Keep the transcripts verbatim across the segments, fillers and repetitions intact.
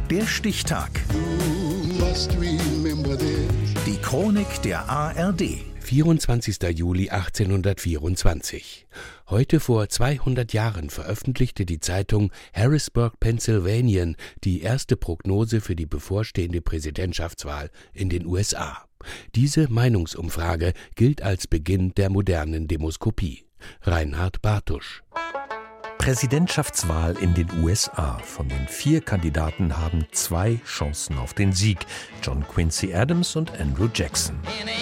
Der Stichtag. Die Chronik der A R D. vierundzwanzigster Juli achtzehnhundertvierundzwanzig. Heute vor zweihundert Jahren veröffentlichte die Zeitung Harrisburg, Pennsylvania, die erste Prognose für die bevorstehende Präsidentschaftswahl in den U S A. Diese Meinungsumfrage gilt als Beginn der modernen Demoskopie. Reinhard Bartusch. Präsidentschaftswahl in den U S A. Von den vier Kandidaten haben zwei Chancen auf den Sieg: John Quincy Adams und Andrew Jackson.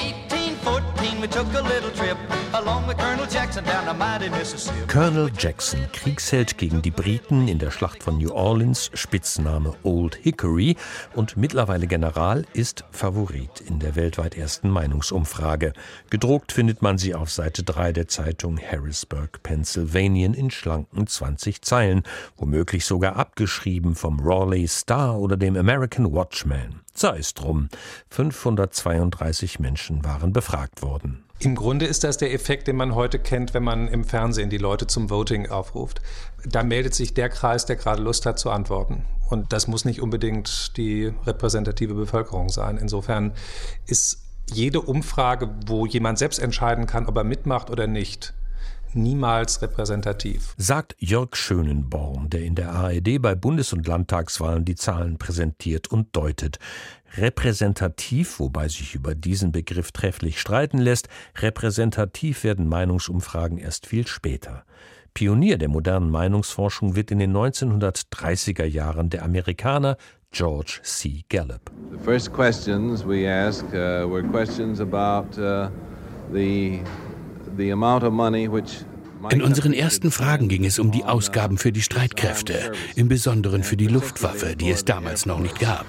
Colonel Jackson, Kriegsheld gegen die Briten in der Schlacht von New Orleans, Spitzname Old Hickory und mittlerweile General, ist Favorit in der weltweit ersten Meinungsumfrage. Gedruckt findet man sie auf Seite drei der Zeitung Harrisburg, Pennsylvania in schlanken zwanzig Zeilen, womöglich sogar abgeschrieben vom Raleigh Star oder dem American Watchman. Sei es drum, fünfhundertzweiunddreißig Menschen waren befragt worden. Im Grunde ist das der Effekt, den man heute kennt, wenn man im Fernsehen die Leute zum Voting aufruft. Da meldet sich der Kreis, der gerade Lust hat zu antworten. Und das muss nicht unbedingt die repräsentative Bevölkerung sein. Insofern ist jede Umfrage, wo jemand selbst entscheiden kann, ob er mitmacht oder nicht, niemals repräsentativ. Sagt Jörg Schönenborn, der in der A R D bei Bundes- und Landtagswahlen die Zahlen präsentiert und deutet. Repräsentativ, wobei sich über diesen Begriff trefflich streiten lässt, repräsentativ werden Meinungsumfragen erst viel später. Pionier der modernen Meinungsforschung wird in den neunzehnhundertdreißiger Jahren der Amerikaner George C. Gallup. The first questions we asked uh, were questions about uh, the the amount of money which In unseren ersten Fragen ging es um die Ausgaben für die Streitkräfte, im Besonderen für die Luftwaffe, die es damals noch nicht gab.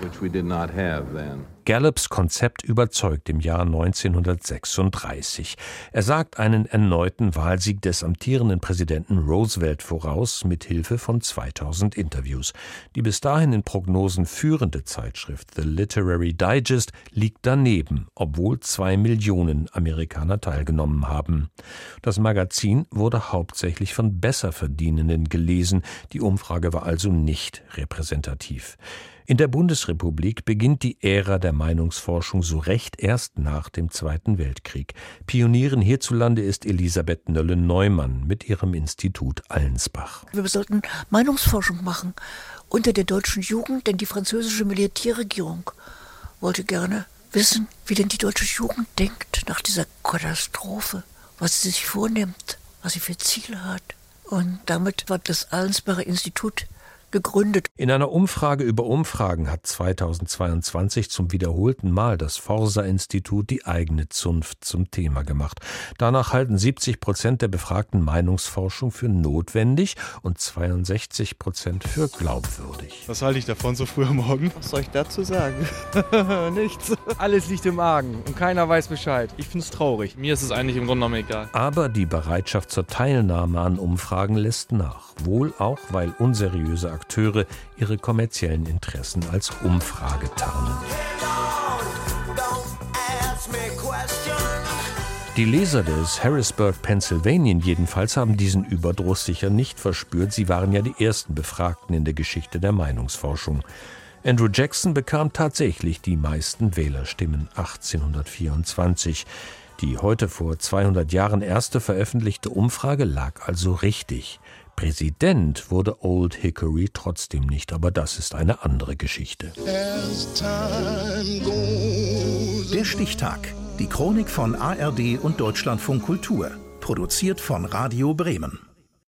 Gallups Konzept überzeugt im Jahr neunzehnhundertsechsunddreißig. Er sagt einen erneuten Wahlsieg des amtierenden Präsidenten Roosevelt voraus, mit Hilfe von zweitausend Interviews. Die bis dahin in Prognosen führende Zeitschrift The Literary Digest liegt daneben, obwohl zwei Millionen Amerikaner teilgenommen haben. Das Magazin wurde hauptsächlich von Besserverdienenden gelesen. Die Umfrage war also nicht repräsentativ. In der Bundesrepublik beginnt die Ära der Meinungsforschung so recht erst nach dem Zweiten Weltkrieg. Pionierin hierzulande ist Elisabeth Nölle-Neumann mit ihrem Institut Allensbach. Wir sollten Meinungsforschung machen unter der deutschen Jugend, denn die französische Militärregierung wollte gerne wissen, wie denn die deutsche Jugend denkt nach dieser Katastrophe, was sie sich vornimmt, was sie für Ziele hat. Und damit war das Allensbacher Institut gegründet. In einer Umfrage über Umfragen hat zweitausendzweiundzwanzig zum wiederholten Mal das Forsa-Institut die eigene Zunft zum Thema gemacht. Danach halten siebzig Prozent der Befragten Meinungsforschung für notwendig und zweiundsechzig Prozent für glaubwürdig. Was halte ich davon so früh am Morgen? Was soll ich dazu sagen? Nichts. Alles liegt im Argen und keiner weiß Bescheid. Ich finde es traurig. Mir ist es eigentlich im Grunde genommen egal. Aber die Bereitschaft zur Teilnahme an Umfragen lässt nach. Wohl auch, weil unseriöse Akteure ihre kommerziellen Interessen als Umfrage tarnen. Die Leser des Harrisburg, Pennsylvania jedenfalls haben diesen Überdruss sicher nicht verspürt. Sie waren ja die ersten Befragten in der Geschichte der Meinungsforschung. Andrew Jackson bekam tatsächlich die meisten Wählerstimmen achtzehnhundertvierundzwanzig. Die heute vor zweihundert Jahren erste veröffentlichte Umfrage lag also richtig. Präsident wurde Old Hickory trotzdem nicht, aber das ist eine andere Geschichte. Der Stichtag. Die Chronik von A R D und Deutschlandfunk Kultur. Produziert von Radio Bremen.